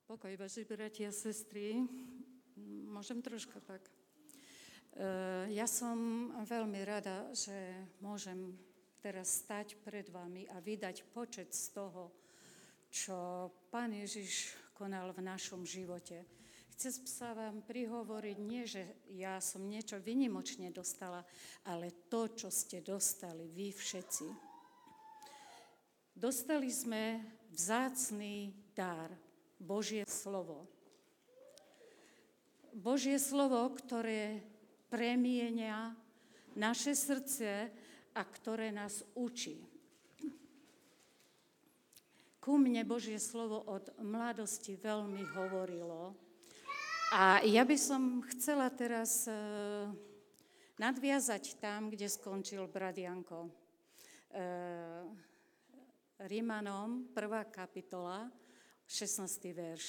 Pokoj, vaši bratia a sestry. Môžem troška tak. Ja som veľmi rada, že môžem teraz stať pred vami a vydať počet z toho, čo Pán Ježiš konal v našom živote. Chcem sa vám prihovoriť, nie, že ja som niečo vynimočne dostala, ale to, čo ste dostali vy všetci. Dostali sme vzácny dar, Božie slovo. Božie slovo, ktoré premieňa naše srdce a ktoré nás učí. Ku mne Božie slovo od mladosti veľmi hovorilo. A ja by som chcela teraz nadviazať tam, kde skončil brat Janko. Rímanom, 1. kapitola, 16. verš.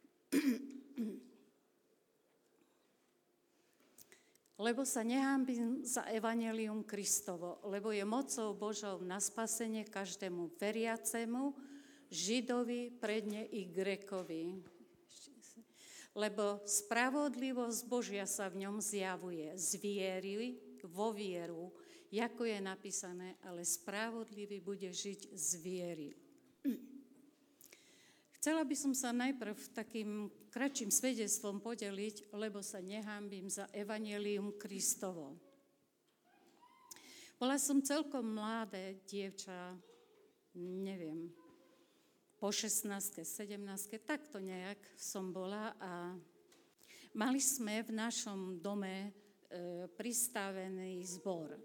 Lebo sa nehanbím za evanjelium Kristovo, lebo je mocou Božou na spasenie každému veriacemu, Židovi, predne i Grékovi. Lebo spravodlivosť Božia sa v ňom zjavuje z viery vo vieru, ako je napísané, ale spravodlivý bude žiť z viery. Chcela by som sa najprv takým kratším svedectvom podeliť, lebo sa nehanbím za evanjelium Kristovo. Bola som celkom mladé dievča, neviem, po 16, 17, takto nejak som bola a mali sme v našom dome pristavený zbor.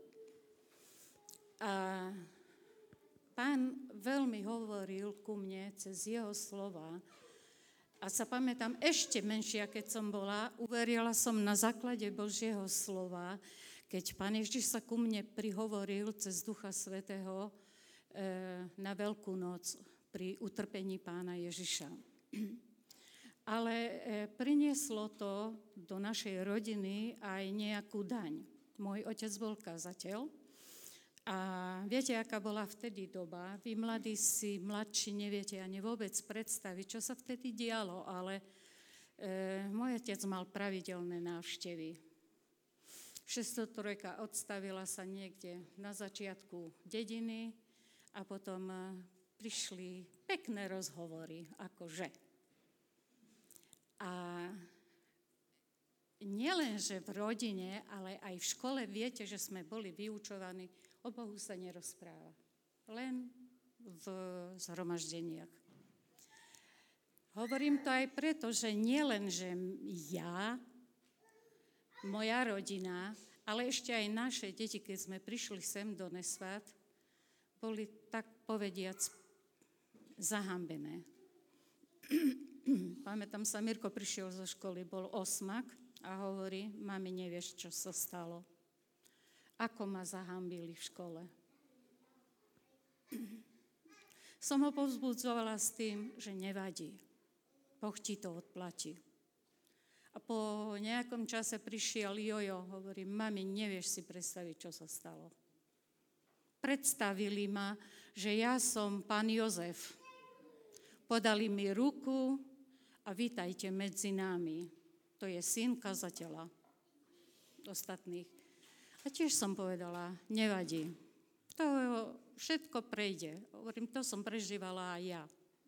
A Pán veľmi hovoril ku mne cez jeho slova a sa pamätám, ešte menšia, keď som bola, uverila som na základe Božieho slova, keď Pán Ježiš sa ku mne prihovoril cez Ducha Svätého na Veľkú noc pri utrpení Pána Ježiša. Ale prinieslo to do našej rodiny aj nejakú daň. Môj otec bol kazateľ. A viete, aká bola vtedy doba? Vy mladí si, mladší, neviete ani vôbec predstaviť, čo sa vtedy dialo, ale môj otec mal pravidelné návštevy. 603 odstavila sa niekde na začiatku dediny a potom prišli pekné rozhovory, akože. A nielenže v rodine, ale aj v škole viete, že sme boli vyučovaní, o Bohu sa nerozpráva, len v zhromaždeniach. Hovorím to aj preto, že nielen, že ja, moja rodina, ale ešte aj naše deti, keď sme prišli sem do Nesvát, boli tak povediac zahambené. Pamätám sa, Mirko prišiel zo školy, bol osmak a hovorí, mami, nevieš, čo sa stalo. Ako ma zahambili v škole. Som ho povzbudzovala s tým, že nevadí. Boh ti to odplatí. A po nejakom čase prišiel Jojo, hovorí, mami, nevieš si predstaviť, čo sa stalo. Predstavili ma, že ja som pán Jozef. Podali mi ruku a vítajte medzi nami. To je syn kazateľa ostatných. A tiež som povedala, nevadí. To všetko prejde. Hovorím, to som prežívala aj ja.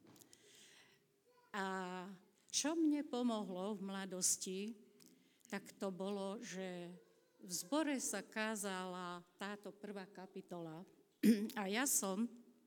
A čo mne pomohlo v mladosti, tak to bolo, že v zbore sa kázala táto 1. kapitola. A ja som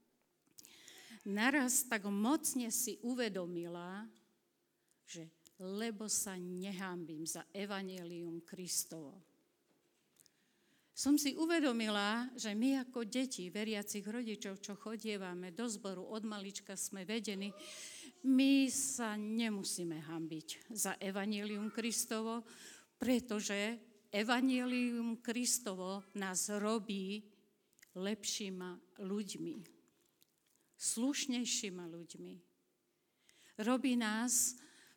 naraz tak mocne si uvedomila, že lebo sa nehanbím za evanjelium Kristovo. Som si uvedomila, že my ako deti veriacich rodičov, čo chodievame do zboru, od malička sme vedení, my sa nemusíme hanbiť za evanjelium Kristovo, pretože evanjelium Kristovo nás robí lepšíma ľuďmi, slušnejšíma ľuďmi. Robí nás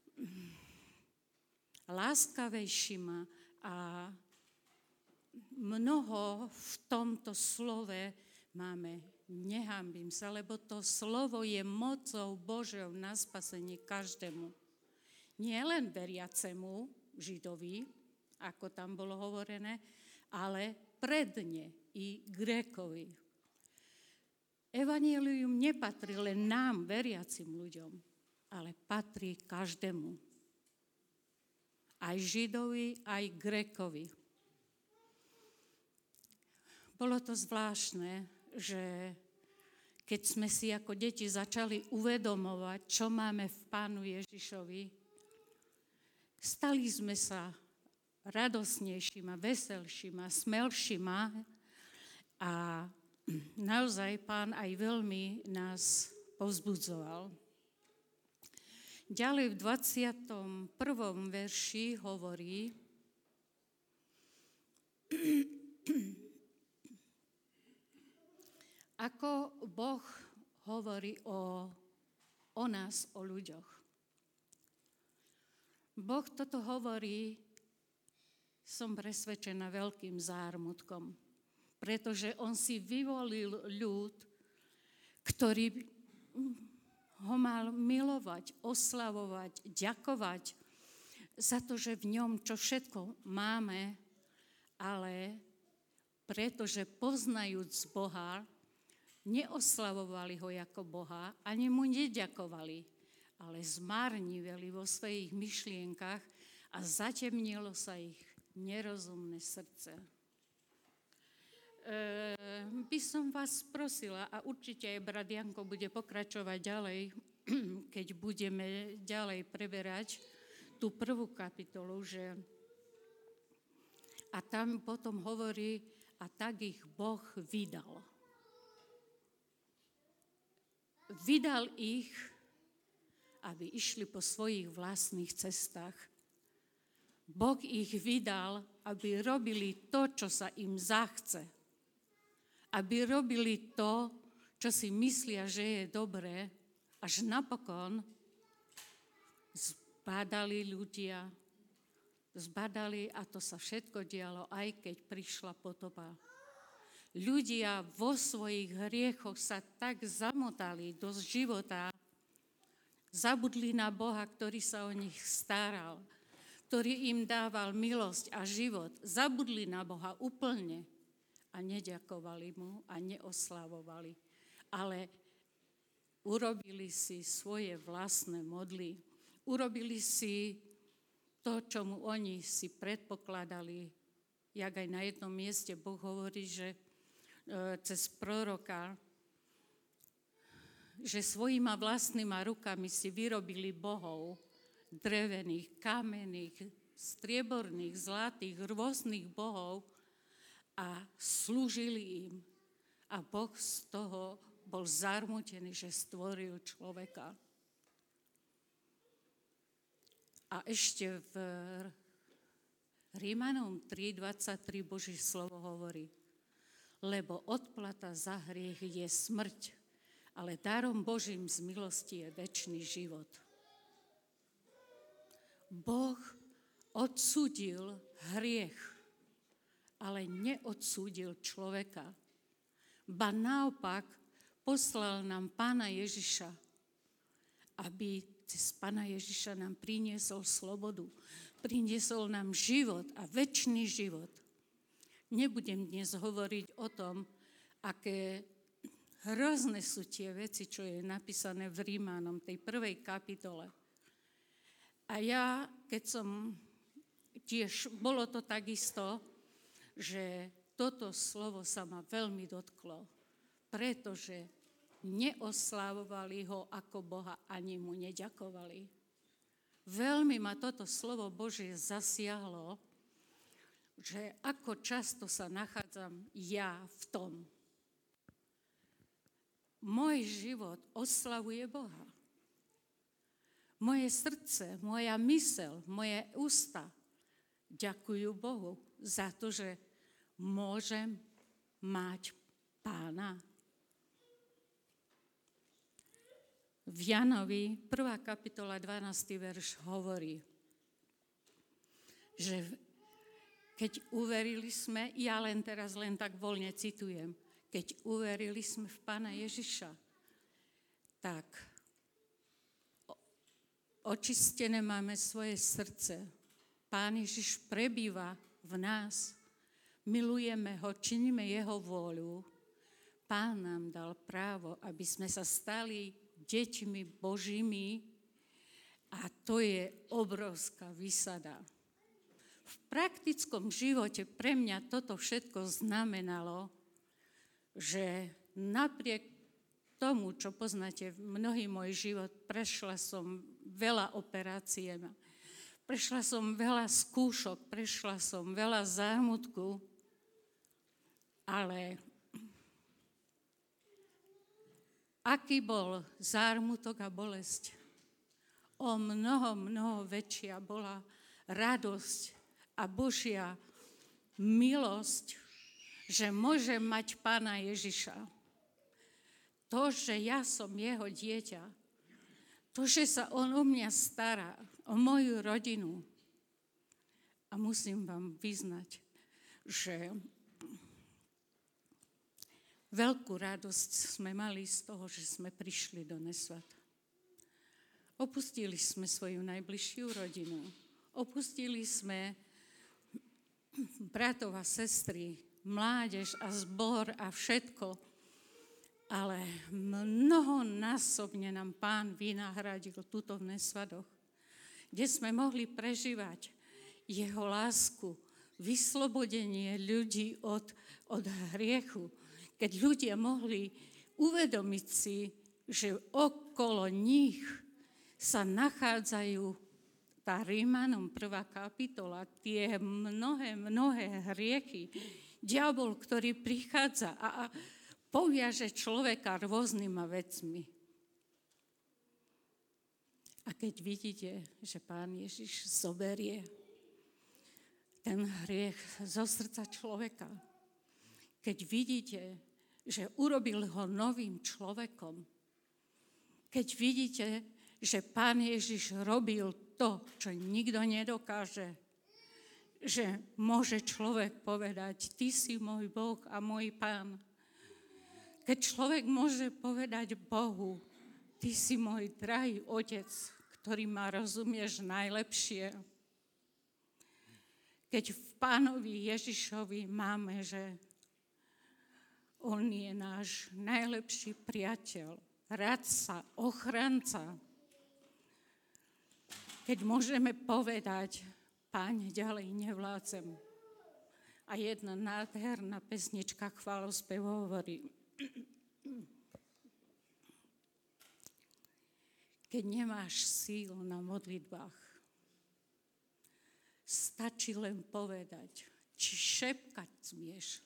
láskavejšíma a mnoho v tomto slove máme nehanbím sa, lebo to slovo je mocou Božou na spasenie každému. Nie len veriacemu Židovi, ako tam bolo hovorené, ale predne i Grékovi. Evanjelium nepatrí len nám, veriacim ľuďom, ale patrí každému. Aj Židovi, aj Grékovi. Bolo to zvláštne, že keď sme si ako deti začali uvedomovať, čo máme v Pánu Ježišovi, stali sme sa radosnejšíma, veselšíma, smelšíma a naozaj Pán aj veľmi nás povzbudzoval. Ďalej v 21. verši hovorí: ako Boh hovorí o nás, o ľuďoch. Boh toto hovorí, som presvedčená, veľkým zármutkom, pretože on si vyvolil ľud, ktorý ho mal milovať, oslavovať, ďakovať za to, že v ňom čo všetko máme, ale pretože poznajúc Boha, neoslavovali ho ako Boha, ani mu neďakovali, ale zmarniveli vo svojich myšlienkach a zatemnilo sa ich nerozumné srdce. By som vás prosila, a určite aj brat Janko bude pokračovať ďalej, keď budeme ďalej preberať tú prvú kapitolu, a tam potom hovorí, a tak ich Boh vydal. Vydal ich, aby išli po svojich vlastných cestách. Boh ich vydal, aby robili to, čo sa im zachce. Aby robili to, čo si myslia, že je dobré, až napokon zbadali ľudia. Zbadali, a to sa všetko dialo, aj keď prišla potopa. Ľudia vo svojich hriechoch sa tak zamotali do života, zabudli na Boha, ktorý sa o nich staral, ktorý im dával milosť a život. Zabudli na Boha úplne a neďakovali mu a neoslavovali. Ale urobili si svoje vlastné modly. Urobili si to, čo mu oni si predpokladali. Jak aj na jednom mieste Boh hovorí, že cez proroka, že svojima vlastnýma rukami si vyrobili bohov, drevených, kamenných, strieborných, zlatých, rôznych bohov a slúžili im. A Boh z toho bol zarmútený, že stvoril človeka. A ešte v Rímanom 3:23 Boží slovo hovorí: lebo odplata za hriech je smrť, ale darom Božím z milosti je večný život. Boh odsúdil hriech, ale neodsúdil človeka. Ba naopak poslal nám Pána Ježiša, aby cez Pána Ježiša nám priniesol slobodu, priniesol nám život a večný život. Nebudem dnes hovoriť o tom, aké hrozné sú tie veci, čo je napísané v Rímanom, tej prvej kapitole. A ja, keď som tiež, bolo to takisto, že toto slovo sa ma veľmi dotklo, pretože neoslávovali ho ako Boha, ani mu neďakovali. Veľmi ma toto slovo Božie zasiahlo, že ako často sa nachádzam ja v tom. Môj život oslavuje Boha. Moje srdce, moja myseľ, moje ústa ďakujú Bohu za to, že môžem mať Pána. V Janovi 1. kapitola 12. verš hovorí, že keď uverili sme, ja len teraz tak voľne citujem, keď uverili sme v Pána Ježiša, tak očistené máme svoje srdce. Pán Ježiš prebýva v nás. Milujeme ho, činíme jeho vôľu. Pán nám dal právo, aby sme sa stali deťmi Božími a to je obrovská výsada. V praktickom živote pre mňa toto všetko znamenalo, že napriek tomu, čo poznáte, mnohý môj život, prešla som veľa operácií, prešla som veľa skúšok, prešla som veľa zármutku, ale aký bol zármutok a bolesť? O mnoho väčšia bola radosť a Božia milosť, že môžem mať Pána Ježiša. To, že ja som jeho dieťa, to, že sa on o mňa stará, o moju rodinu. A musím vám vyznať, že veľkú radosť sme mali z toho, že sme prišli do Nesvat. Opustili sme svoju najbližšiu rodinu. Opustili sme bratov a sestry, mládež a zbor a všetko. Ale mnohonásobne nám Pán vynahradil tuto v Nesvadoch, kde sme mohli prežívať jeho lásku, vyslobodenie ľudí od hriechu, keď ľudia mohli uvedomiť si, že okolo nich sa nachádzajú tá Rímanom 1. kapitola, tie mnohé hriechy, diabol, ktorý prichádza a poviaže človeka rôznymi vecmi. A keď vidíte, že Pán Ježiš zoberie ten hriech zo srdca človeka, keď vidíte, že urobil ho novým človekom, keď vidíte, že Pán Ježiš robil to, čo nikto nedokáže, že môže človek povedať, ty si môj Boh a môj Pán. Keď človek môže povedať Bohu, ty si môj drahý Otec, ktorý ma rozumieš najlepšie. Keď v Pánovi Ježišovi máme, že on je náš najlepší priateľ, radca, ochranca. Keď môžeme povedať, Páne, ďalej nevládzem. A jedna nádherná pesnička chválospev hovorí, keď nemáš síl na modlitbách, stačí len povedať, či šepkať smieš.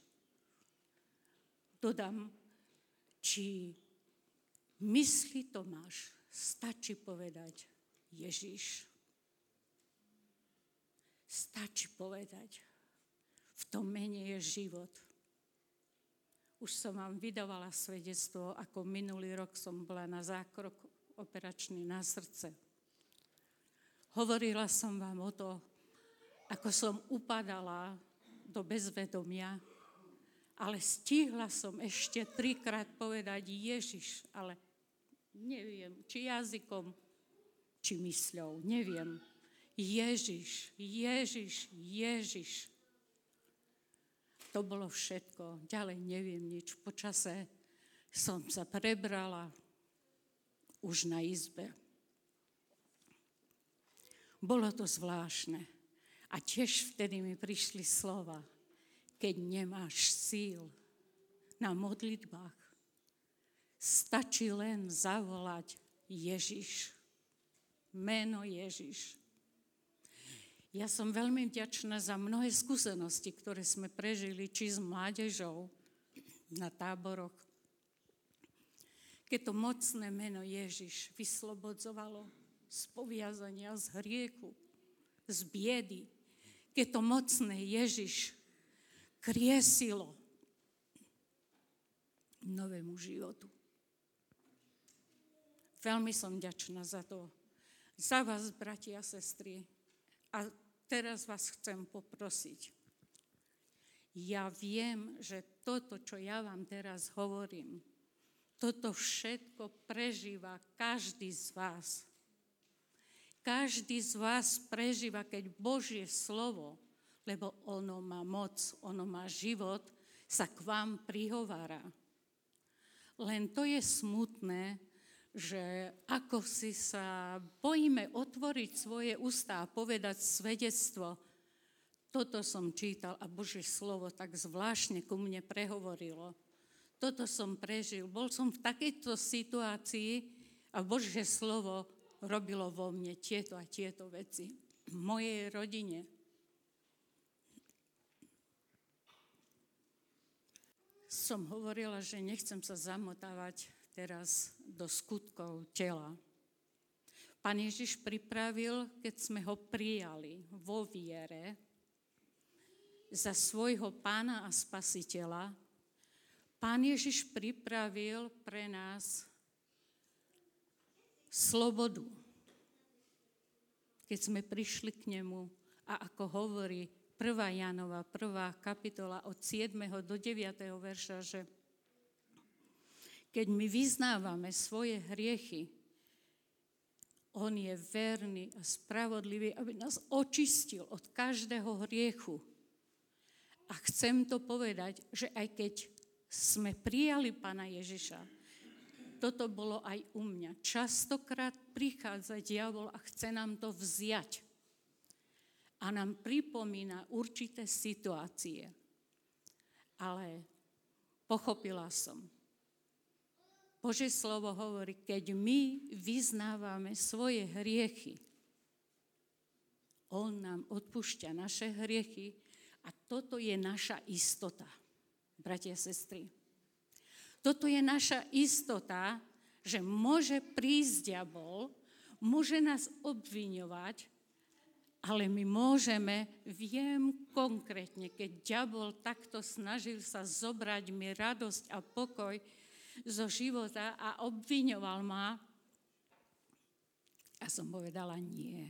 Dodám, či mysli to máš, stačí povedať Ježiš. Stačí povedať, v tom mene je život. Už som vám vydávala svedectvo, ako minulý rok som bola na zákrok operačný na srdce. Hovorila som vám o to, ako som upadala do bezvedomia, ale stihla som ešte 3-krát povedať Ježiš, ale neviem, či jazykom, či mysľou, neviem. Ježiš, Ježiš, Ježiš. To bolo všetko. Ďalej neviem nič. Po čase som sa prebrala už na izbe. Bolo to zvláštne. A tiež vtedy mi prišli slova, keď nemáš síl na modlitbách, stačí len zavolať Ježiš. Meno Ježiš. Ja som veľmi vďačná za mnohé skúsenosti, ktoré sme prežili, či s mládežou na táboroch. Keď to mocné meno Ježiš vyslobodzovalo z poviazania, z hriechu, z biedy. Keď to mocné Ježiš kriesilo novému životu. Veľmi som vďačná za to. Za vás, bratia a sestry. A teraz vás chcem poprosiť. Ja viem, že toto, čo ja vám teraz hovorím, toto všetko prežíva každý z vás. Každý z vás prežíva, keď Božie slovo, lebo ono má moc, ono má život, sa k vám prihovára. Len to je smutné, že ako si sa bojíme otvoriť svoje ústa a povedať svedectvo. Toto som čítal a Božie slovo tak zvláštne ku mne prehovorilo. Toto som prežil. Bol som v takejto situácii a Božie slovo robilo vo mne tieto a tieto veci. V mojej rodine. Som hovorila, že nechcem sa zamotávať teraz do skutkov tela. Pán Ježiš pripravil, keď sme ho prijali vo viere za svojho pána a spasiteľa, Pán Ježiš pripravil pre nás slobodu. Keď sme prišli k nemu a ako hovorí 1. Jánova, 1. kapitola od 7. do 9. verša, že keď my vyznávame svoje hriechy, on je verný a spravodlivý, aby nás očistil od každého hriechu. A chcem to povedať, že aj keď sme prijali Pána Ježiša, toto bolo aj u mňa. Častokrát prichádza diabol a chce nám to vziať. A nám pripomína určité situácie. Ale pochopila som. Božie slovo hovorí, keď my vyznávame svoje hriechy, on nám odpúšťa naše hriechy a toto je naša istota, bratia a sestry. Toto je naša istota, že môže prísť diabol, môže nás obviňovať, ale my môžeme, viem konkrétne, keď diabol takto snažil sa zobrať mi radosť a pokoj zo života a obviňoval ma, a som povedala nie.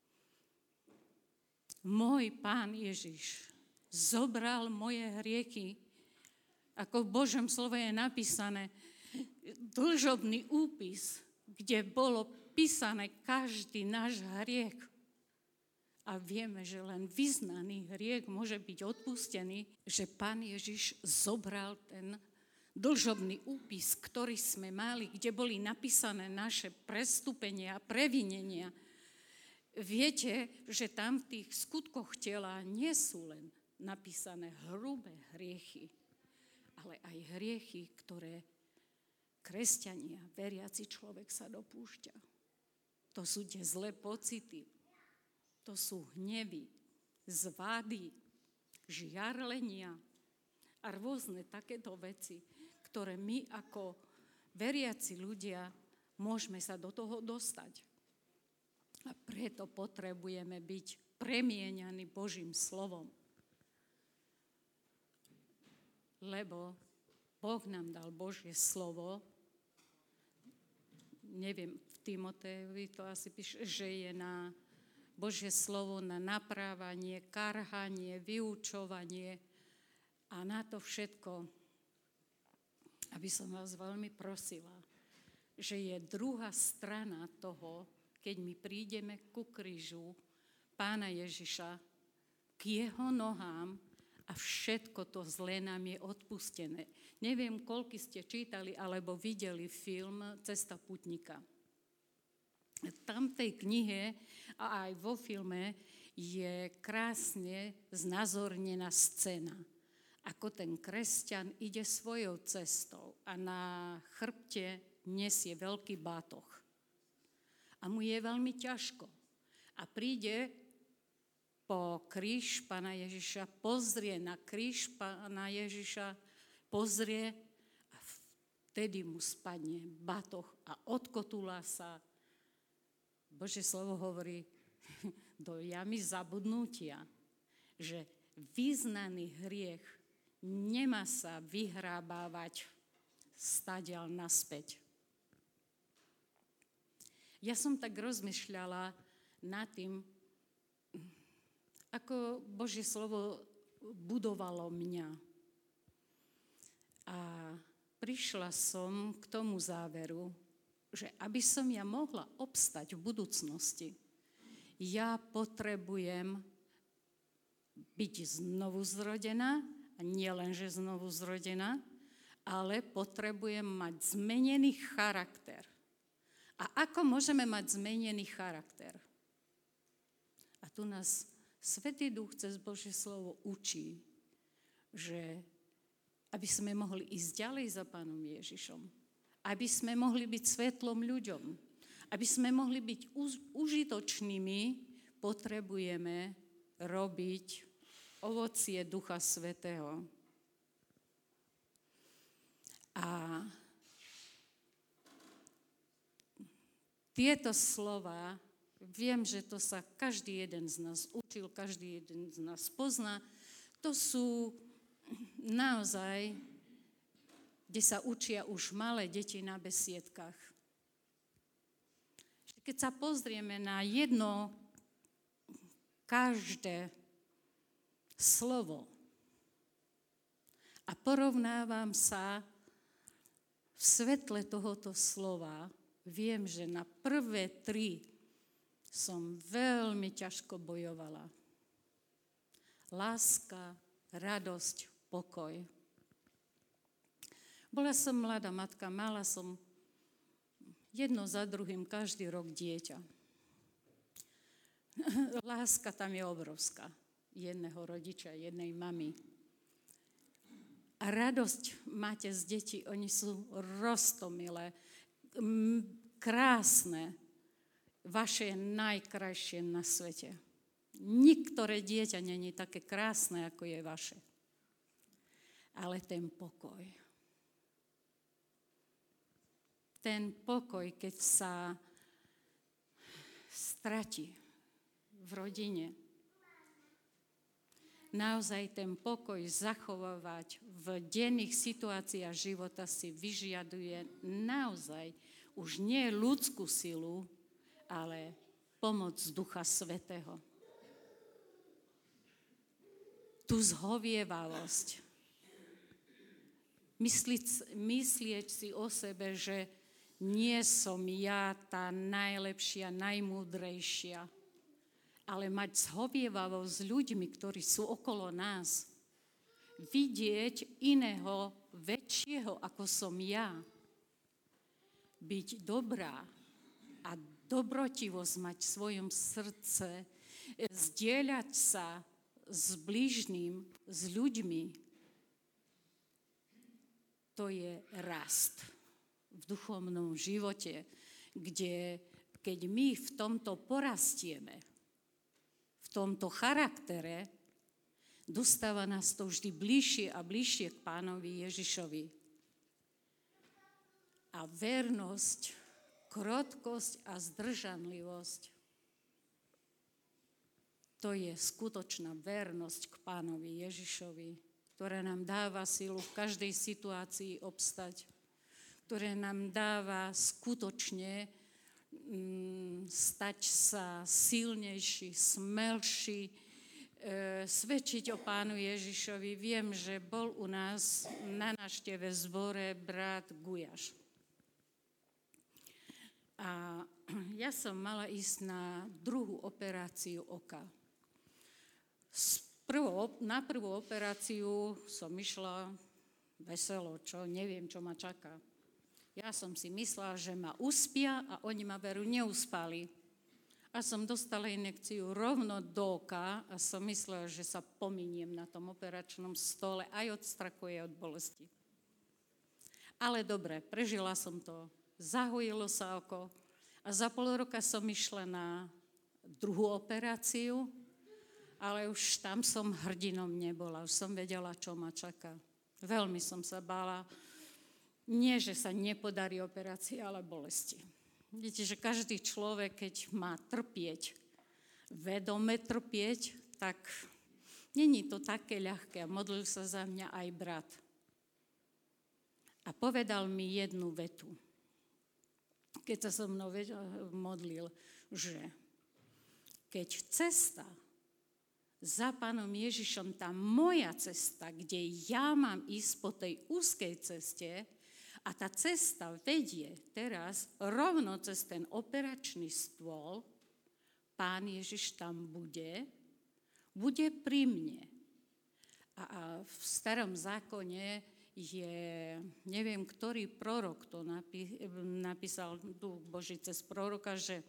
Môj Pán Ježiš zobral moje hriechy, ako v Božom slove je napísané, dlžobný úpis, kde bolo písané každý náš hriech. A vieme, že len vyznaný hriech môže byť odpustený, že Pán Ježiš zobral ten dlžobný úpis, ktorý sme mali, kde boli napísané naše prestúpenia a previnenia. Viete, že tam v tých skutkoch tela nie sú len napísané hrubé hriechy, ale aj hriechy, ktoré kresťania, veriaci človek sa dopúšťa. To sú tie zlé pocity, to sú hnevy, zvády, žiarlenia a rôzne takéto veci, ktoré my ako veriaci ľudia môžeme sa do toho dostať. A preto potrebujeme byť premieňaní Božím slovom. Lebo Boh nám dal Božie slovo, neviem, v Timotejovi to asi píše, že je na Božie slovo na naprávanie, karhanie, vyučovanie a na to všetko, aby som vás veľmi prosila, že je druhá strana toho, keď my prídeme ku krížu Pána Ježiša, k jeho nohám a všetko to zlé nám je odpustené. Neviem, koľko ste čítali alebo videli film Cesta putníka. Tam v tej knihe a aj vo filme je krásne znázornená scéna. Ako ten kresťan ide svojou cestou a na chrbte nesie veľký bátoh. A mu je veľmi ťažko. A príde po kríž Pána Ježiša, pozrie na kríž Pána Ježiša, pozrie a vtedy mu spadne bátoh a odkotúla sa. Božie slovo hovorí do jamy zabudnutia, že vyznaný hriech nemá sa vyhrábávať stadiaľ naspäť. Ja som tak rozmýšľala nad tým, ako Božie slovo budovalo mňa. A prišla som k tomu záveru, že aby som ja mohla obstať v budúcnosti, ja potrebujem byť znovu zrodená, a nie len, že znovu zrodená, ale potrebujem mať zmenený charakter. A ako môžeme mať zmenený charakter? A tu nás Svätý Duch cez Božie slovo učí, že aby sme mohli ísť ďalej za Pánom Ježišom, aby sme mohli byť svetlom ľuďom, aby sme mohli byť užitočnými, potrebujeme robiť ovocie Ducha Svätého. A tieto slova, viem, že to sa každý jeden z nás učil, každý jeden z nás pozná, to sú naozaj, kde sa učia už malé deti na besiedkách. Keď sa pozrieme na jedno, každé slovo a porovnávam sa v svetle tohoto slova, viem, že na prvé 3 som veľmi ťažko bojovala. Láska, radosť, pokoj. Bola som mladá matka, mala som jedno za druhým každý rok dieťa. Láska tam je obrovská. Jedného rodiča, jednej mamy. A radosť máte z detí, oni sú roztomilé, krásne, vaše najkrajšie na svete. Niektoré dieťa není také krásne, ako je vaše. Ale ten pokoj. Ten pokoj, keď sa stratí v rodine, naozaj ten pokoj zachovávať v denných situáciách života si vyžiaduje naozaj už nie ľudskú silu, ale pomoc Ducha Svätého. Tú zhovievavosť. Myslieť si o sebe, že nie som ja tá najlepšia, najmúdrejšia, ale mať zhovievavosť s ľuďmi, ktorí sú okolo nás. Vidieť iného, väčšieho, ako som ja. Byť dobrá a dobrotivosť mať v svojom srdce, zdieľať sa s blížnym, s ľuďmi. To je rast v duchovnom živote, kde keď my v tomto porastieme, v tomto charaktere, dostáva nás to vždy bližšie a bližšie k Pánovi Ježišovi. A vernosť, krotkosť a zdržanlivosť, to je skutočná vernosť k Pánovi Ježišovi, ktorá nám dáva silu v každej situácii obstať, ktoré nám dáva skutočne stať sa silnejší, smelší, svedčiť o Pánu Ježišovi. Viem, že bol u nás na návšteve v zbore brat Gujaš. A ja som mala ísť na druhú operáciu oka. Na prvú operáciu som išla veselo, čo neviem, čo ma čaká. Ja som si myslela, že ma uspia a oni ma veru neuspali. A som dostala injekciu rovno do oka a som myslela, že sa pominiem na tom operačnom stole aj od strachu, aj od bolesti. Ale dobre, prežila som to. Zahojilo sa oko a za pol roka som išla na druhú operáciu, ale už tam som hrdinom nebola, už som vedela, čo ma čaká. Veľmi som sa bála, nie, že sa nepodarí operácia, ale bolesti. Vidíte, že každý človek, keď má trpieť, vedome trpieť, tak není to také ľahké. Modlil sa za mňa aj brat. A povedal mi jednu vetu, keď sa so mnou modlil, že keď cesta za Pánom Ježišom, tá moja cesta, kde ja mám ísť po tej úzkej ceste, a tá cesta vedie teraz rovno cez ten operačný stôl, Pán Ježiš tam bude pri mne. A v starom zákone je, neviem, ktorý prorok to napísal Duch Boží cez proroka, že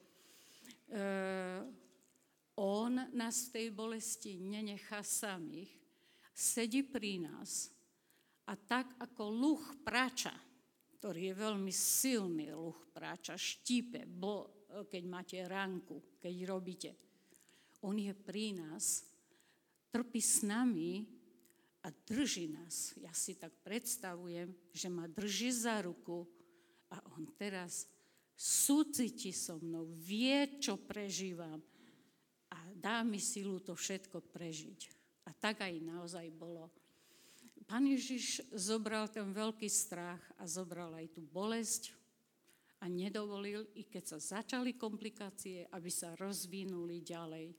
on nás v tej bolesti nenechá samých, sedí pri nás a tak ako luh práča, ktorý je veľmi silný luh práča, štípe, keď máte ránku, keď robíte. On je pri nás, trpí s nami a drží nás. Ja si tak predstavujem, že ma drží za ruku a on teraz súciti so mnou, vie, čo prežívam a dá mi silu to všetko prežiť. A tak aj naozaj bolo. Pán Ježiš zobral ten veľký strach a zobral aj tú bolesť a nedovolil, i keď sa začali komplikácie, aby sa rozvinuli ďalej.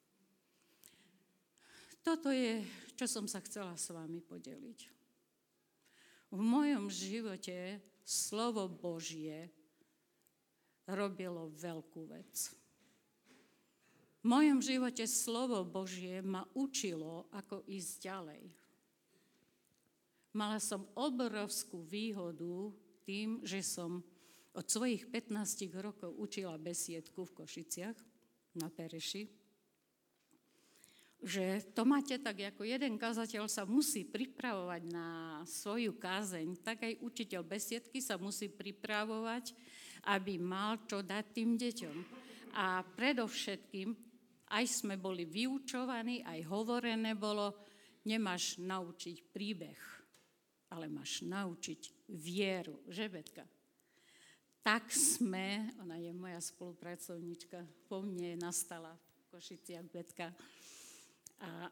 Toto je, čo som sa chcela s vami podeliť. V mojom živote slovo Božie robilo veľkú vec. V mojom živote slovo Božie ma učilo, ako ísť ďalej. Mala som obrovskú výhodu tým, že som od svojich 15 rokov učila besiedku v Košiciach na Pereši. Že to máte tak, ako jeden kazateľ sa musí pripravovať na svoju kázeň, tak aj učiteľ besiedky sa musí pripravovať, aby mal čo dať tým deťom. A predovšetkým, aj sme boli vyučovaní, aj hovorené bolo, nemáš naučiť príbeh, ale máš naučiť vieru. Že, Betka? Tak sme, ona je moja spolupracovníčka, po mne nastala v Košiciach Betka. A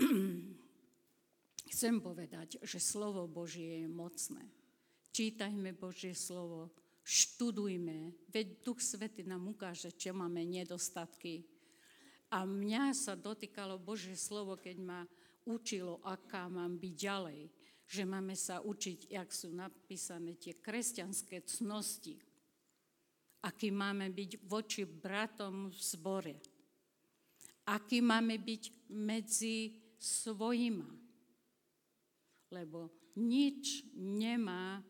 chcem povedať, že slovo Božie je mocné. Čítajme Božie slovo, študujme, veď Duch Svätý nám ukáže, čo máme nedostatky. A mňa sa dotýkalo Božie slovo, keď ma učilo, aká mám byť ďalej. Že máme sa učiť, jak sú napísané tie kresťanské cnosti. Aký máme byť voči bratom v zbore. Aký máme byť medzi svojima. Lebo nič nemá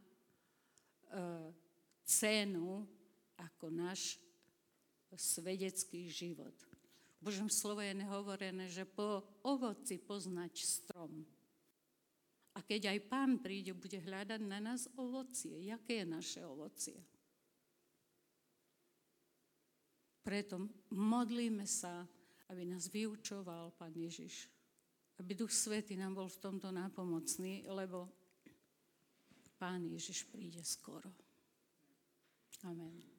cenu ako náš svedecký život. V Božom slove je hovorené, že po ovoci poznať strom. A keď aj Pán príde, bude hľadať na nás ovocie. Jaké je naše ovocie? Preto modlíme sa, aby nás vyučoval Pán Ježiš. Aby Duch Svätý nám bol v tomto nápomocný, lebo Pán Ježiš príde skoro. Amen.